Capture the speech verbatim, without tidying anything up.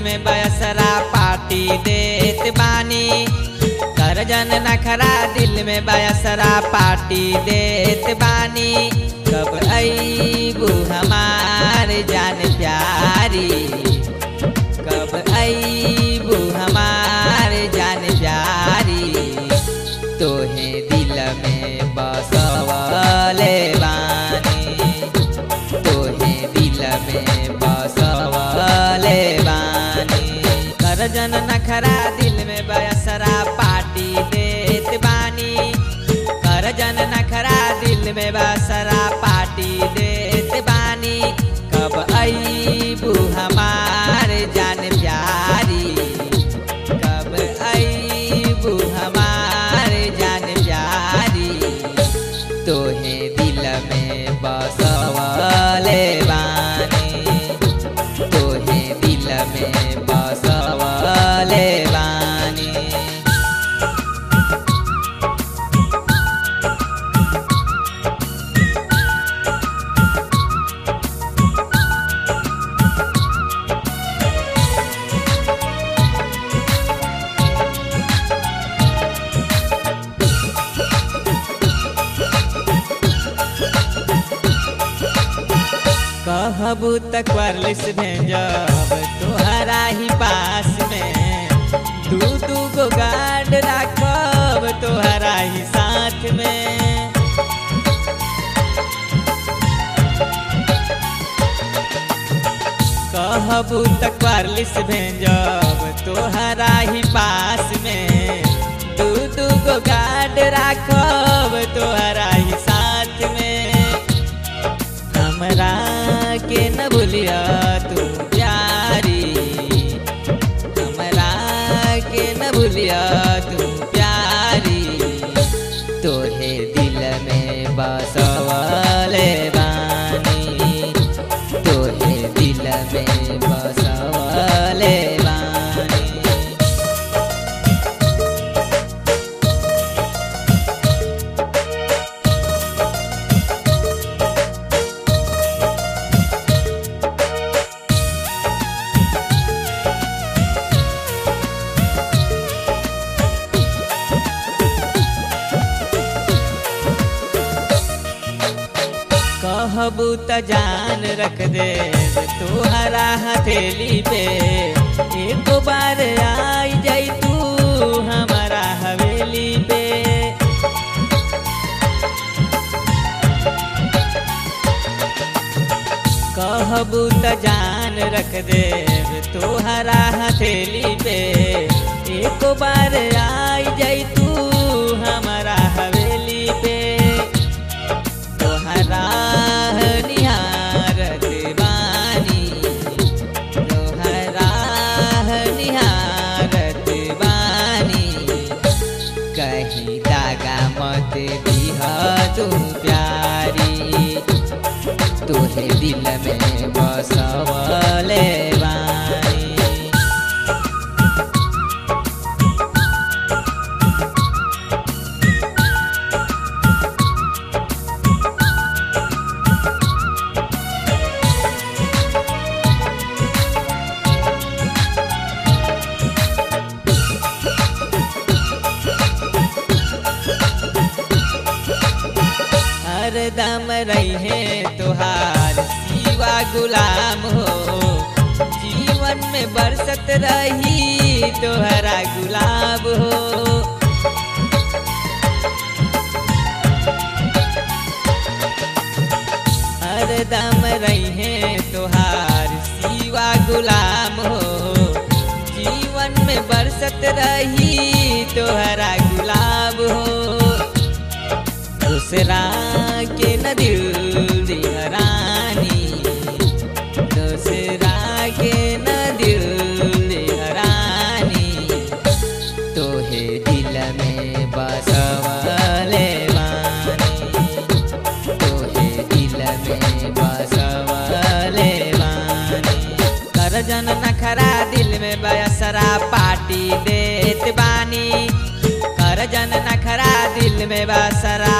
में बयसरा पार्टी देत बानी। कर जन नखरा दिल में बयसरा पार्टी देत बानी। कब अईबू हमार जान प्यारी, कब अईबू हमार जान प्यारी। तोहे दिल में बसवले बानी, तोहे दिल में बसवले बानी। कर जन नखरा दिल में बयसरा पार्टी देत बानी। कर जन नखरा दिल में बयसरा पार्टी देत बानी। कब अईबू हमार जान प्यारी, कब अईबू हमार जान प्यारी। तोहे दिल में बसवले बानी, तोहे दिल में बसवले बानी। कहबू तक वायरलेस भेजब तोहरा ही पास में। दू दू गो गार्ड राखब तोहरा ही साथ में। कहबू तक वायरलेस भेजब तोहरा ही पास में। दू दू गो गार्ड राखब तोहरा ही साथ में। हमरा के न भूलिया तू प्यारी, हमरा के न भूलिया तू प्यारी। तोहे दिल में बसवले बानी, तोहे दिल में बसवले बानी। कहबू त जान रख दे तोहरा हथेली पे। एक बार आई जाई तू हमारा हवेली पे। कहबू त जान रख दे तोहरा हथेली पे। एक बार आई जाई तू हमारा हवेली पे। तोहरा निहारत बानी, तोहरा निहारत बानी। कहीं दागा मत दिहा तू प्यारी, तोहे दिल में बसवले बानी। हरदम रहे तोहार सिवा गुलाम हो। जीवन में बरसत रही तोहरा गुलाब हो। हरदम रहे तोहार सिवा गुलाम हो। जीवन में बरसत रही तोहरा गुलाब हो। दूसरा के न दिल दिहरानी, दूसरा के न दिल दिहरानी। तोहे दिल में बसवले बानी, तोहे दिल में बसवले बानी। कर जन नखरा दिल में बयसरा पार्टी देत बानी। कर जन नखरा दिल में बसरा